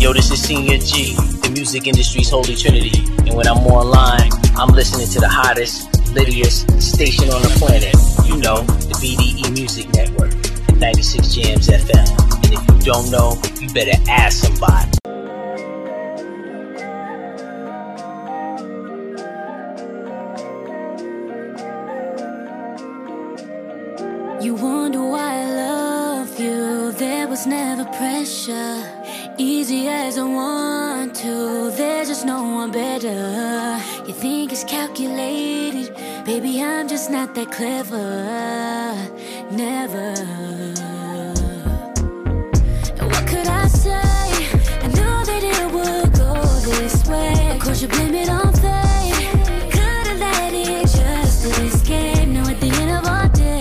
Yo, this is Senior G, the music industry's holy trinity. And when I'm online, I'm listening to the hottest, littiest station on the planet. You know, the BDE Music Network at 96 Jams FM. And if you don't know, you better ask somebody. You wonder why I love you. There was never pressure. Easy as I want to. There's just no one better. You think it's calculated. Baby, I'm just not that clever. Never. And what could I say? I knew that it would go this way. Of course you blame it on fate. Could've let it just escape. Now at the end of our day,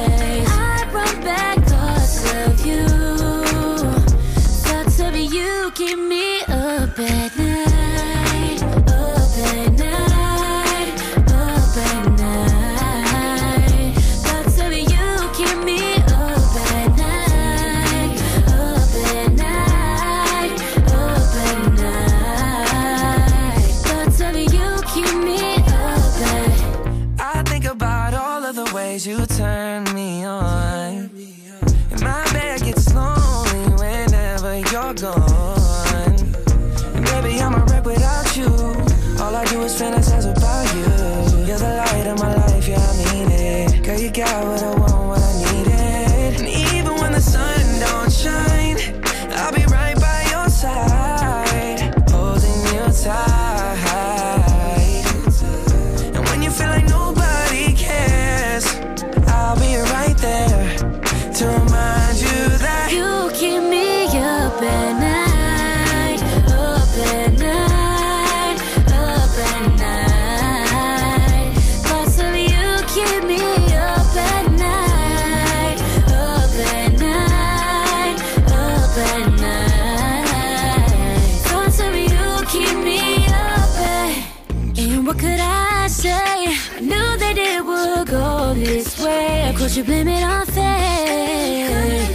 you keep me up at night, up at night, up at night. Thoughts of you keep me up at night, up at night, up at night. Thoughts of you keep me up at. I think about all of the ways you turn me on, and my bed gets lonely whenever you're gone. And baby, I'm a wreck without you. All I do is fantasize about you. You're the light of my life, yeah, I mean it. Girl, you got what I want, what I needed. And even when the sun don't shine, I'll be right by your side, holding you tight. And when you feel like nobody cares, I'll be right there to remind you that you keep me up at night, up at night, up at night. Thoughts of you keep me up at night, up at night, up at night. Thoughts of you keep me up at. And what could I say? I knew that it would go this way. Of course you blame it on fate.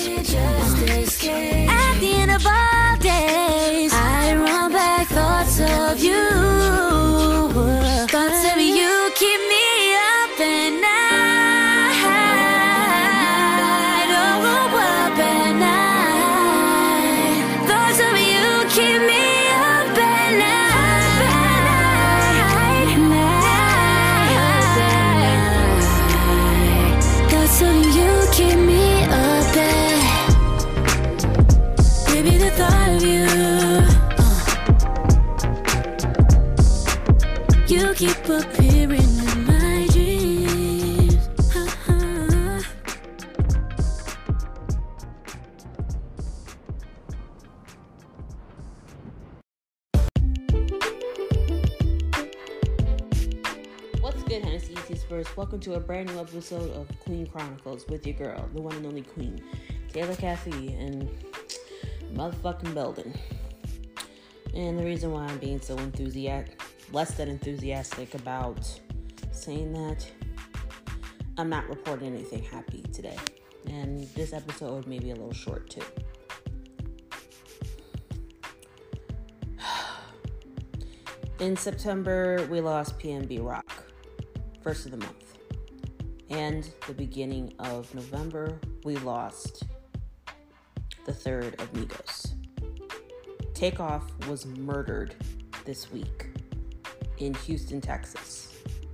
At the end of our days, I run back thoughts of you. Thoughts of you keep me up at night. Oh, up at night. Thoughts of you keep me up at night. Thoughts of you keep me up at. Baby, the thought of you, you keep appearing in my dreams. What's good, Hennessy Spurs? Welcome to a brand new episode of Queen Chronicles with your girl, the one and only Queen, Taylor Cathy, and motherfucking building. And the reason why I'm being so less than enthusiastic about saying that, I'm not reporting anything happy today. And this episode may be a little short too. In September, we lost PNB Rock, first of the month. And the beginning of November, we lost the third of Migos. Takeoff was murdered this week in Houston, Texas.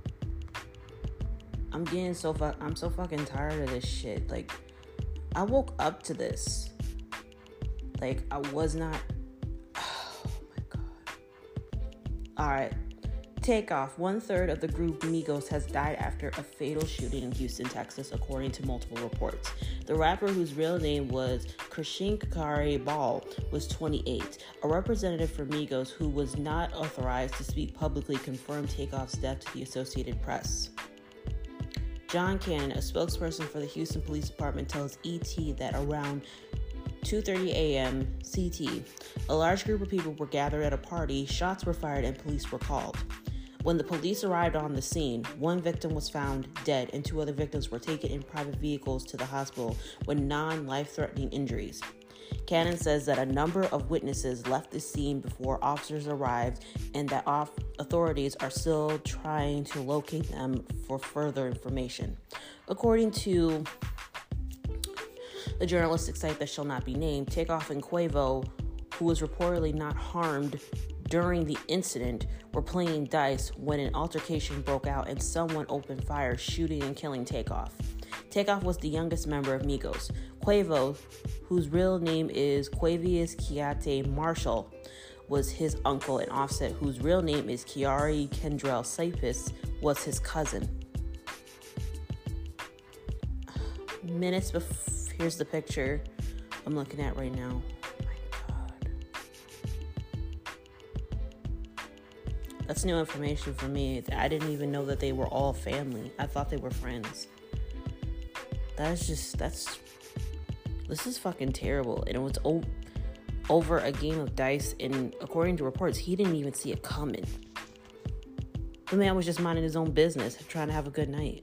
I'm so fucking tired of this shit. Like, I woke up to this. Like, I was not. Oh my god. Alright. Takeoff, 1/3 of the group Migos, has died after a fatal shooting in Houston, Texas, according to multiple reports. The rapper, whose real name was Krishinkari Ball, was 28. A representative for Migos, who was not authorized to speak publicly, confirmed Takeoff's death to the Associated Press. John Cannon, a spokesperson for the Houston Police Department, tells ET that around 2:30 a.m. CT, a large group of people were gathered at a party, shots were fired, and police were called. When the police arrived on the scene, one victim was found dead and 2 other victims were taken in private vehicles to the hospital with non-life-threatening injuries. Cannon says that a number of witnesses left the scene before officers arrived and that authorities are still trying to locate them for further information. According to the journalistic site that shall not be named, Takeoff and Quavo, who was reportedly not harmed during the incident, were playing dice when an altercation broke out and someone opened fire, shooting and killing Takeoff. Takeoff was the youngest member of Migos. Quavo, whose real name is Quavius Keate Marshall, was his uncle, and Offset, whose real name is Kiari Kendrell Cypis, was his cousin. Minutes before, here's the picture I'm looking at right now. Oh my God. That's new information for me. I didn't even know that they were all family. I thought they were friends. This is fucking terrible. And it was over a game of dice, and according to reports, he didn't even see it coming. The man was just minding his own business, trying to have a good night.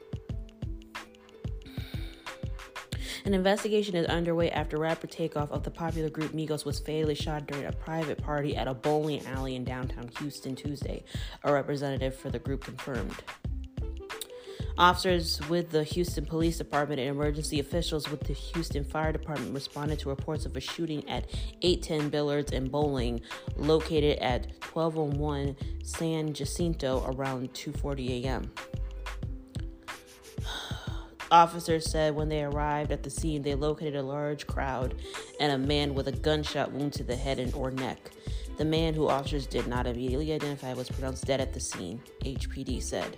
An investigation is underway after rapper Takeoff of the popular group Migos was fatally shot during a private party at a bowling alley in downtown Houston Tuesday, a representative for the group confirmed. Officers with the Houston Police Department and emergency officials with the Houston Fire Department responded to reports of a shooting at 810 Billiards and Bowling, located at 1201 San Jacinto, around 2:40 a.m. Officers said when they arrived at the scene, they located a large crowd and a man with a gunshot wound to the head and or neck. The man, who officers did not immediately identify, was pronounced dead at the scene, HPD said.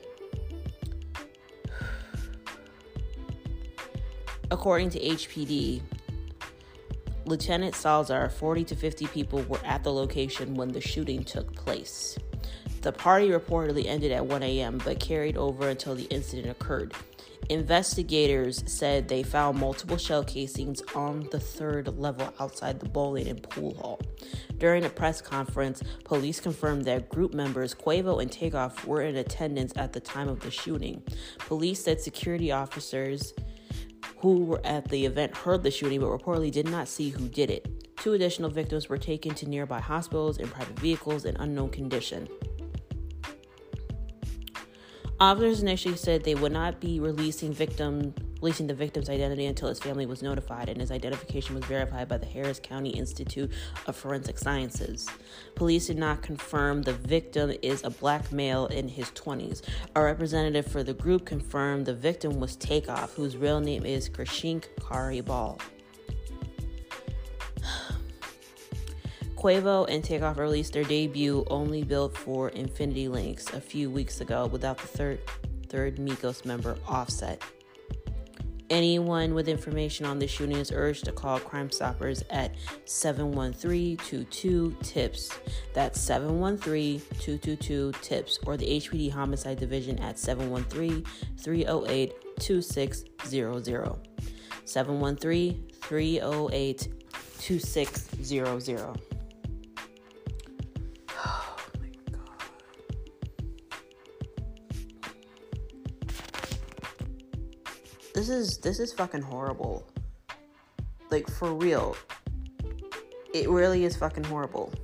According to HPD, Lieutenant Salzar, 40 to 50 people were at the location when the shooting took place. The party reportedly ended at 1 a.m. but carried over until the incident occurred. Investigators said they found multiple shell casings on the third level outside the bowling and pool hall. During a press conference, police confirmed that group members Quavo and Takeoff were in attendance at the time of the shooting. Police said security officers who were at the event heard the shooting but reportedly did not see who did it. 2 additional victims were taken to nearby hospitals in private vehicles in unknown condition. Officers initially said they would not be releasing the victim's identity until his family was notified and his identification was verified by the Harris County Institute of Forensic Sciences. Police did not confirm the victim is a black male in his 20s. A representative for the group confirmed the victim was Takeoff, whose real name is Krishink Kari Ball. Quavo and Takeoff released their debut Only Built for Infinity Links a few weeks ago without the third Migos member, Offset. Anyone with information on the shooting is urged to call Crime Stoppers at 713-22-TIPS. That's 713-222-TIPS, or the HPD Homicide Division at 713-308-2600. 713-308-2600. This is fucking horrible. Like, for real. It really is fucking horrible.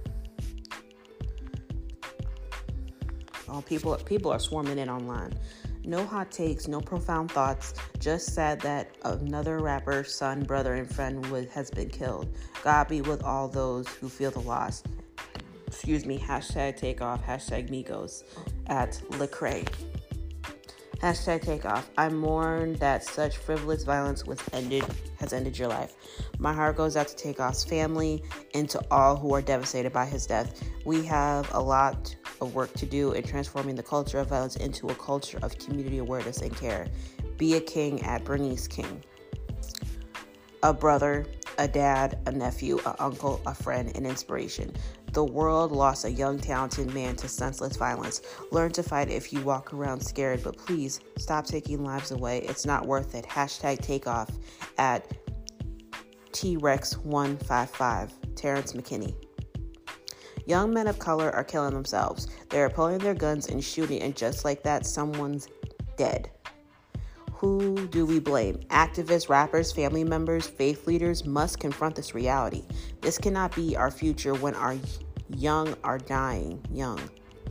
Oh, people are swarming in online. No hot takes, no profound thoughts. Just sad that another rapper's son, brother, and friend has been killed. God be with all those who feel the loss. Excuse me. #Takeoff. #Migos at Lecrae. #Takeoff. I mourn that such frivolous violence has ended your life. My heart goes out to Takeoff's family and to all who are devastated by his death. We have a lot of work to do in transforming the culture of violence into a culture of community awareness and care. Be a king at Bernice King. A brother, a dad, a nephew, an uncle, a friend, an inspiration. The world lost a young, talented man to senseless violence. Learn to fight if you walk around scared, but please stop taking lives away. It's not worth it. #Takeoff at T-Rex155. Terrence McKinney. Young men of color are killing themselves. They are pulling their guns and shooting, and just like that, someone's dead. Who do we blame? Activists, rappers, family members, faith leaders must confront this reality. This cannot be our future when our young are dying young.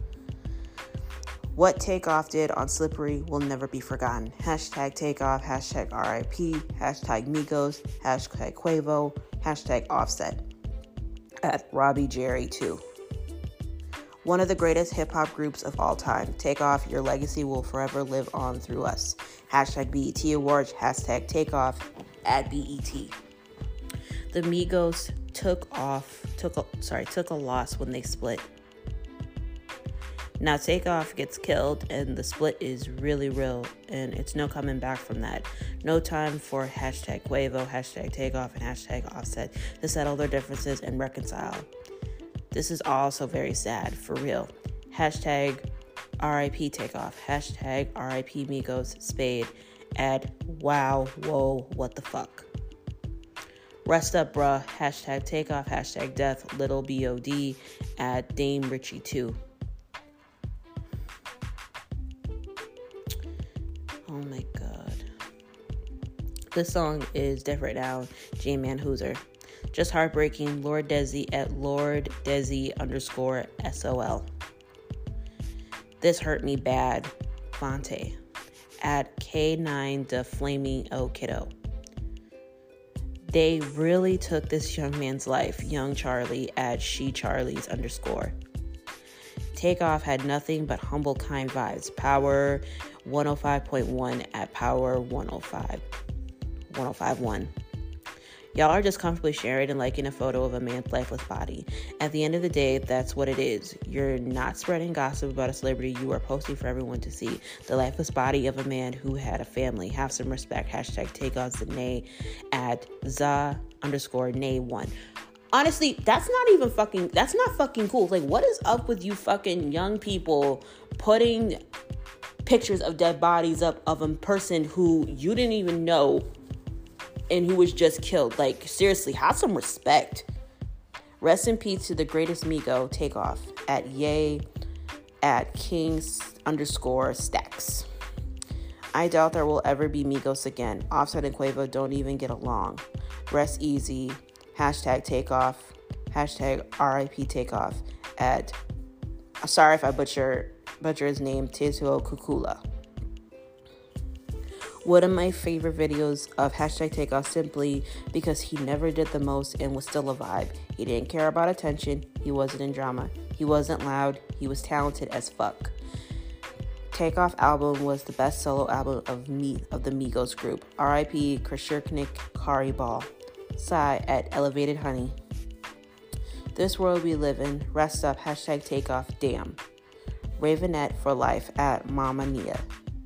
What Takeoff did on Slippery will never be forgotten. Hashtag Takeoff, hashtag RIP, hashtag Migos, hashtag Quavo, hashtag Offset. At Robbie Jerry 2. One of the greatest hip-hop groups of all time. Takeoff, your legacy will forever live on through us. Hashtag BET Awards, hashtag Takeoff, at BET. The Migos took a loss when they split. Now Takeoff gets killed and the split is really real and it's no coming back from that. No time for hashtag Quavo, hashtag Takeoff, and hashtag Offset to settle their differences and reconcile. This is also very sad, for real. Hashtag RIP Takeoff, hashtag RIP Migos, Spade, at wow, whoa, what the fuck. Rest up, bruh, hashtag Takeoff, hashtag Death, Little BOD, at Dame Richie 2. Oh my god. This song is different now. J-Man Hooser. Just heartbreaking. Lord Desi at Lord Desi _SOL. This hurt me bad. Fonte. At K9 the Flaming O Kiddo. They really took this young man's life. Young Charlie at She Charlie's _ Takeoff had nothing but humble, kind vibes. Power 105.1 at Power 105.1. Y'all are just comfortably sharing and liking a photo of a man's lifeless body. At the end of the day, that's what it is. You're not spreading gossip about a celebrity. You are posting for everyone to see. The lifeless body of a man who had a family. Have some respect. Hashtag Takeoff Zane at Za _ Nay1. Honestly, that's not fucking cool. Like, what is up with you fucking young people putting pictures of dead bodies up of a person who you didn't even know and who was just killed? Like, seriously, have some respect. Rest in peace to the greatest Migo, Takeoff, at Ye, at Kings _ Stacks. I doubt there will ever be Migos again. Offset and Quavo don't even get along. Rest easy. Hashtag Takeoff, hashtag RIP Takeoff, at, sorry if I butcher his name, Tezuo Kukula. One of my favorite videos of hashtag Takeoff simply because he never did the most and was still a vibe. He didn't care about attention. He wasn't in drama. He wasn't loud. He was talented as fuck. Takeoff album was the best solo album of the Migos group. RIP Krishurknik Kari Ball. Sigh at Elevated Honey. This world we live in. Rest up. Hashtag Takeoff. Damn. Ravenette for life at Mama Nia.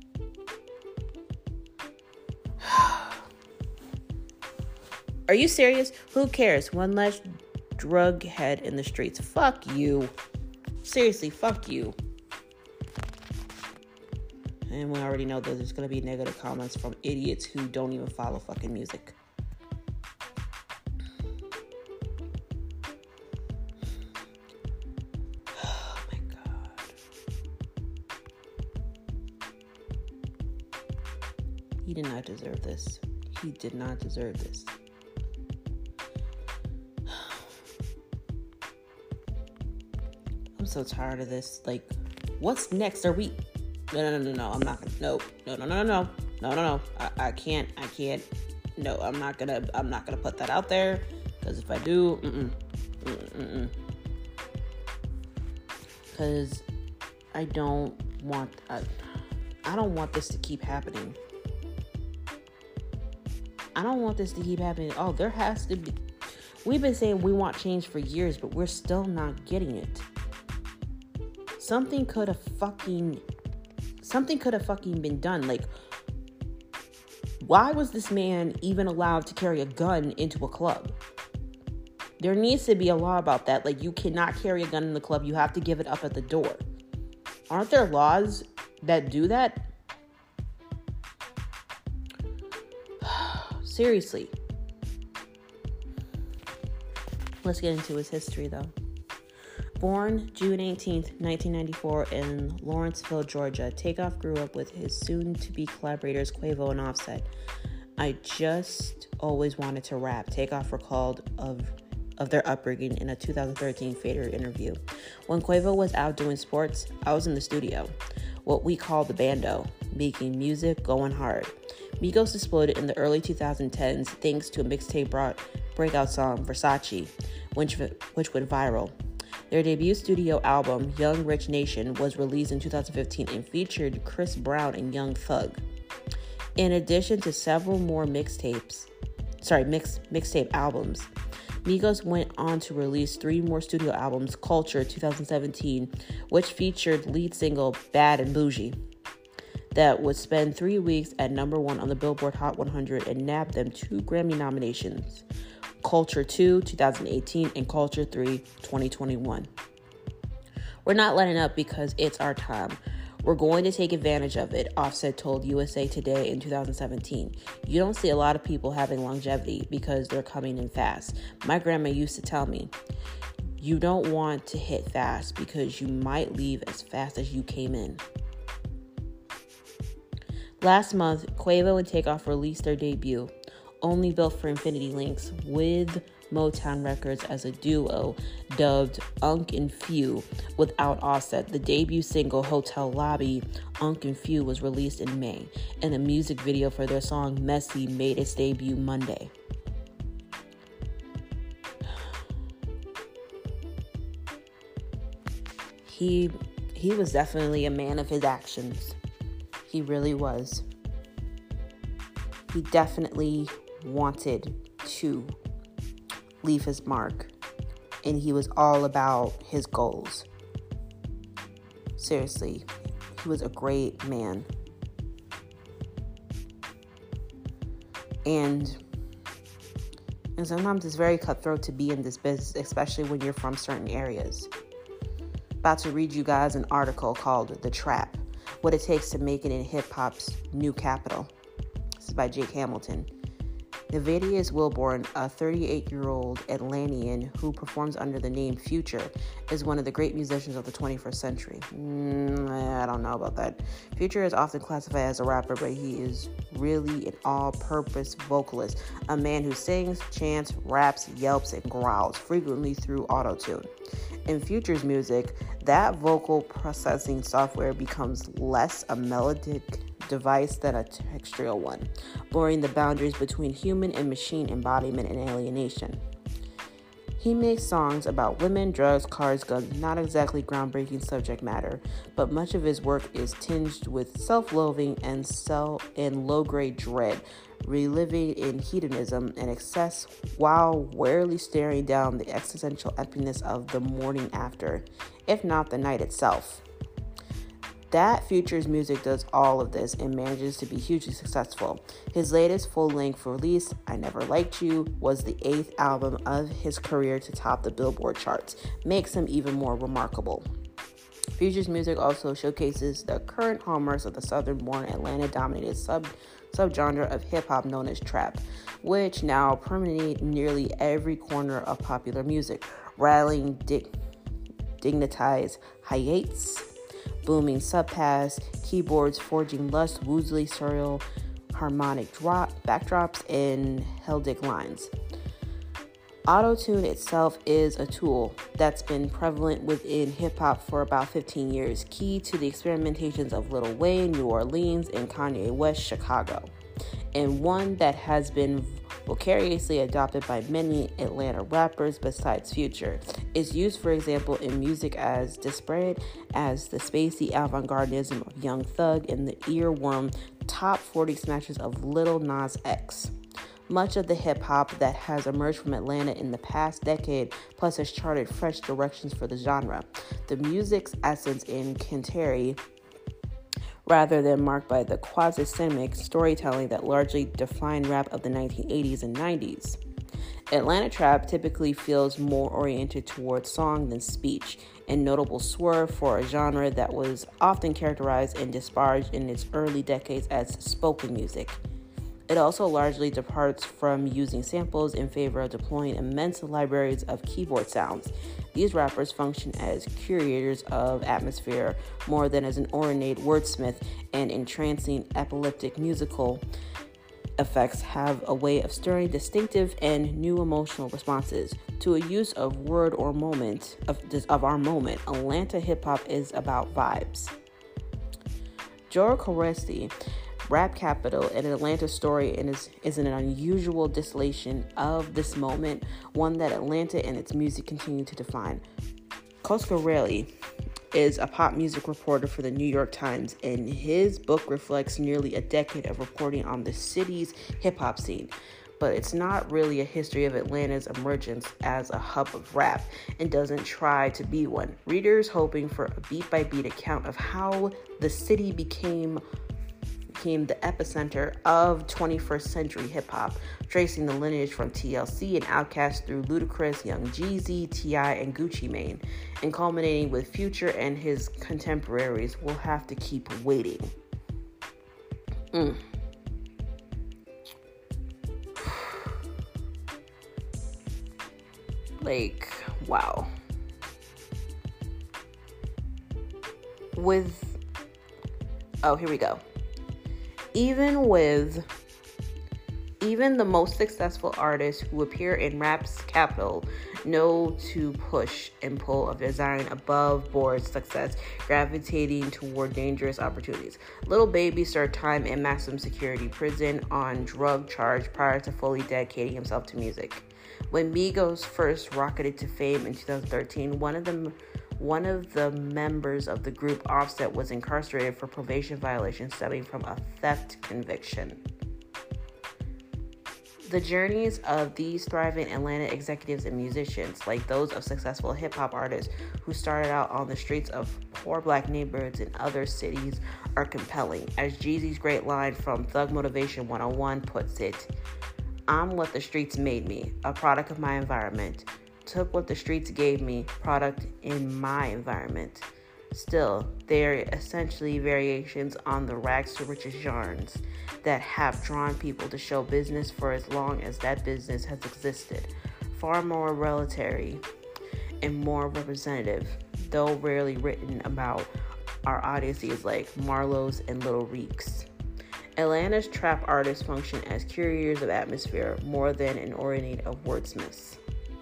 Are you serious? Who cares? One less drug head in the streets. Fuck you. Seriously, fuck you. And we already know that there's going to be negative comments from idiots who don't even follow fucking music. He did not deserve this. He did not deserve this. I'm so tired of this. Like, what's next? Are we... No. I'm not gonna... No. I can't. No, I'm not gonna put that out there. Because if I do... Because I don't want this to keep happening. I don't want this to keep happening. Oh, there has to be... We've been saying we want change for years, but we're still not getting it. Something could have fucking been done. Like, why was this man even allowed to carry a gun into a club? There needs to be a law about that. Like, you cannot carry a gun in the club. You have to give it up at the door. Aren't there laws that do that? Seriously. Let's get into his history, though. Born June 18th, 1994 in Lawrenceville, Georgia, Takeoff grew up with his soon-to-be collaborators Quavo and Offset. I just always wanted to rap, Takeoff recalled of their upbringing in a 2013 Fader interview. When Quavo was out doing sports, I was in the studio, what we call the bando, making music, going hard. Migos exploded in the early 2010s thanks to a mixtape breakout song, Versace, which went viral. Their debut studio album, Young Rich Nation, was released in 2015 and featured Chris Brown and Young Thug. In addition to several more mixtape albums, Migos went on to release 3 more studio albums, Culture 2017, which featured lead single Bad and Bougie, that would spend 3 weeks at number 1 on the Billboard Hot 100 and nabbed them 2 Grammy nominations, Culture 2 2018 and Culture 3 2021. We're not letting up because it's our time. We're going to take advantage of it, Offset told USA Today in 2017. You don't see a lot of people having longevity because they're coming in fast. My grandma used to tell me, you don't want to hit fast because you might leave as fast as you came in. Last month, Quavo and Takeoff released their debut, Only Built for Infinity Links, with Motown Records as a duo dubbed Unk and Few without Offset. The debut single Hotel Lobby, Unk and Few, was released in May, and a music video for their song Messy made its debut Monday. He was definitely a man of his actions. He really was. He definitely wanted to leave his mark, and he was all about his goals. Seriously, he was a great man. And sometimes it's very cutthroat to be in this business, especially when you're from certain areas. About to read you guys an article called The Trap, What It Takes to Make It in Hip-Hop's New Capital. This is by Jake Hamilton. Navadius Wilborn, a 38-year-old Atlantean who performs under the name Future, is one of the great musicians of the 21st century. I don't know about that. Future is often classified as a rapper, but he is really an all-purpose vocalist, a man who sings, chants, raps, yelps, and growls, frequently through auto-tune. In Future's music, that vocal processing software becomes less a melodic device than a textual one, blurring the boundaries between human and machine embodiment and alienation. He makes songs about women, drugs, cars, guns, not exactly groundbreaking subject matter, but much of his work is tinged with self-loathing and low-grade dread, reliving in hedonism and excess while warily staring down the existential emptiness of the morning after, if not the night itself. That Future's music does all of this and manages to be hugely successful. His latest full-length release, I Never Liked You, was the 8th album of his career to top the Billboard charts, makes him even more remarkable. Future's music also showcases the current hallmarks of the Southern-born, Atlanta-dominated subgenre of hip-hop known as trap, which now permeate nearly every corner of popular music, rattling dignitized hi-hats, booming subpass, keyboards forging lush, woozily surreal harmonic backdrops, and Heldic lines. Auto-tune itself is a tool that's been prevalent within hip-hop for about 15 years, key to the experimentations of Lil Wayne, New Orleans, and Kanye West, Chicago, and one that has been vicariously adopted by many Atlanta rappers besides Future. It's used, for example, in music as disparate as the spacey avant-gardism of Young Thug and the earworm top 40 smashes of Lil Nas X. Much of the hip-hop that has emerged from Atlanta in the past decade plus has charted fresh directions for the genre. The music's essence in Canteri, rather than marked by the quasi-cinematic storytelling that largely defined rap of the 1980s and 90s. Atlanta trap typically feels more oriented towards song than speech, a notable swerve for a genre that was often characterized and disparaged in its early decades as spoken music. It also largely departs from using samples in favor of deploying immense libraries of keyboard sounds. These rappers function as curators of atmosphere more than as an ornate wordsmith, and entrancing epileptic musical effects have a way of stirring distinctive and new emotional responses to a use of word or moment of our moment. Atlanta hip-hop is about vibes. Joe Corresi, Rap Capital, an Atlanta story, and is an unusual distillation of this moment, one that Atlanta and its music continue to define. Coscarelli is a pop music reporter for the New York Times, and his book reflects nearly a decade of reporting on the city's hip-hop scene. But it's not really a history of Atlanta's emergence as a hub of rap, and doesn't try to be one. Readers hoping for a beat-by-beat account of how the city became the epicenter of 21st century hip-hop, tracing the lineage from TLC and Outkast through Ludacris, Young Jeezy, T.I., and Gucci Mane, and culminating with Future and his contemporaries. We'll have to keep waiting. Like, wow. Here we go. Even the most successful artists who appear in Rap's Capital know to push and pull of desiring above board success, gravitating toward dangerous opportunities. Lil Baby served time in maximum security prison on drug charge prior to fully dedicating himself to music. When Migos first rocketed to fame in 2013, one of the members of the group, Offset, was incarcerated for probation violations stemming from a theft conviction. The journeys of these thriving Atlanta executives and musicians, like those of successful hip-hop artists who started out on the streets of poor black neighborhoods in other cities, are compelling. As Jeezy's great line from Thug Motivation 101 puts it, "I'm what the streets made me, a product of my environment. Took what the streets gave me, product in my environment." Still, they are essentially variations on the rags to riches genres that have drawn people to show business for as long as that business has existed. Far more revelatory and more representative, though rarely written about, are odysseys like Marlowe's and Little Reek's. Atlanta's trap artists function as curators of atmosphere more than an ornate of wordsmiths.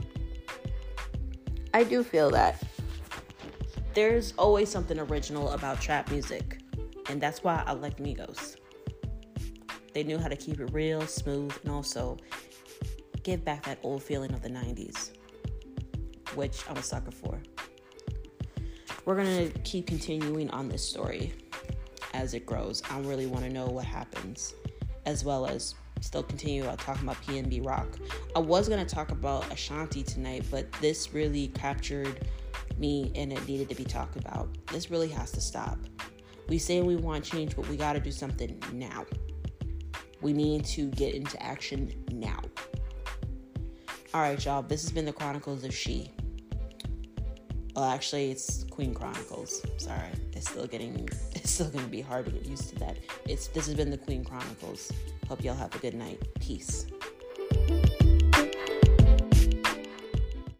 I do feel that there's always something original about trap music, and that's why I like Migos. They knew how to keep it real, smooth, and also give back that old feeling of the 90s, which I'm a sucker for. We're going to keep continuing on this story as it grows. I really want to know what happens, as well as still continue talking about PNB Rock. I was going to talk about Ashanti tonight, but this really captured me and it needed to be talked about. This really has to stop. We say we want change, but we got to do something now. We need to get into action now. All right, y'all. This has been the Chronicles of She. Well, actually, it's Queen Chronicles. Sorry, it's still going to be hard to get used to that. This has been the Queen Chronicles. Hope y'all have a good night. Peace.